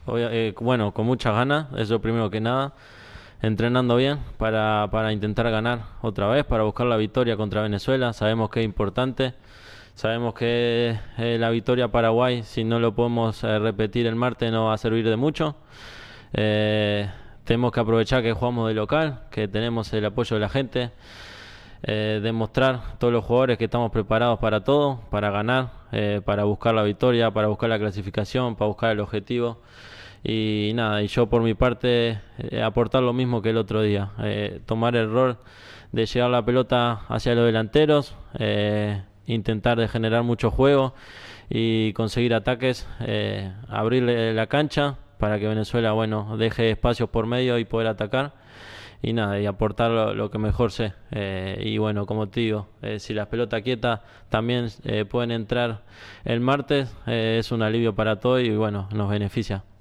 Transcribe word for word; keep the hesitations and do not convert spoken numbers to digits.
Obvia- eh, bueno, con muchas ganas, eso primero que nada, entrenando bien para, para intentar ganar otra vez, para buscar la victoria contra Venezuela. Sabemos que es importante, sabemos que eh, la victoria a Paraguay, si no lo podemos eh, repetir el martes, no va a servir de mucho. Eh, Tenemos que aprovechar que jugamos de local, que tenemos el apoyo de la gente, eh, demostrar a todos los jugadores que estamos preparados para todo, para ganar, eh, para buscar la victoria, para buscar la clasificación, para buscar el objetivo. Y nada, y yo por mi parte eh, aportar lo mismo que el otro día, eh, tomar el rol de llevar la pelota hacia los delanteros, eh, intentar de generar mucho juego y conseguir ataques, eh, abrirle la cancha para que Venezuela, bueno, deje espacios por medio y poder atacar y nada, y aportar lo, lo que mejor sé. Eh, y bueno, como te digo, eh, si las pelotas quietas también eh, pueden entrar el martes, eh, es un alivio para todo y bueno, nos beneficia.